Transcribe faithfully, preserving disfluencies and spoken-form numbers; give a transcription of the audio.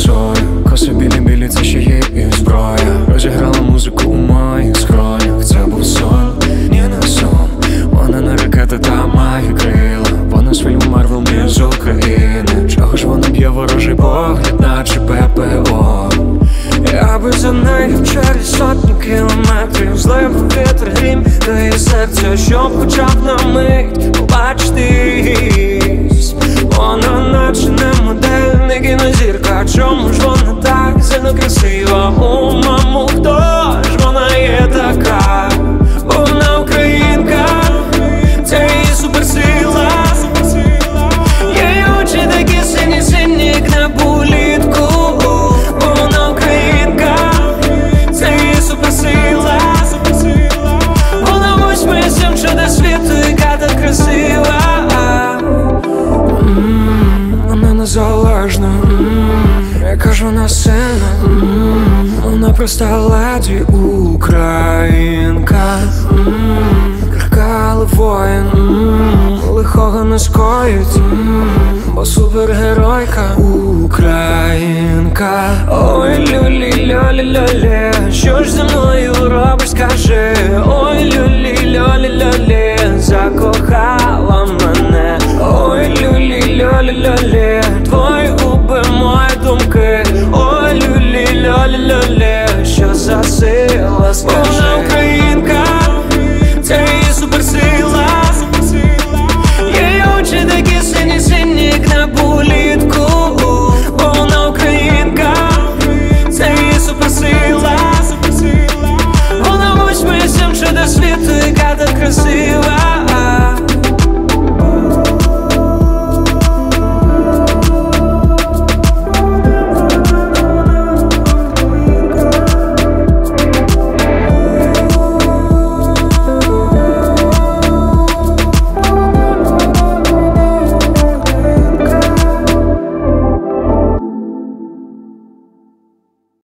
красою. Коси білі-білі, це ще є і зброя. Розіграла музику у моїх скронях. Це був сон, ні не сон. Вона не ракета, та має крила. Вона з фільму Марвел, ми з України. Чого ж вона б'є ворожий погляд, наче ППО? Я би за нею через сотні кілометрів. Злив вітер, грім, та її серця, щоб почав на мить побачитись. Вона наче не модель, не кінозірка. Чому ж вона так сильно красива? У маму, хто ж вона є така? Бо вона українка, це її суперсила. Її очі такі сині-сині, як небо влітку. Бо вона українка, це її суперсила. Вона восьмий сім чудо світу, яка так красива. Вона незалежна, яка ж вона сильна. Вона проста леді українка. Крихка, але воїн, лихого не скоїть, бо супергеройка українка. Ой, люлі-льолі-льолі, що ж зі мною робиш, скажи. Ой, люлі-льолі-льолі, закохай.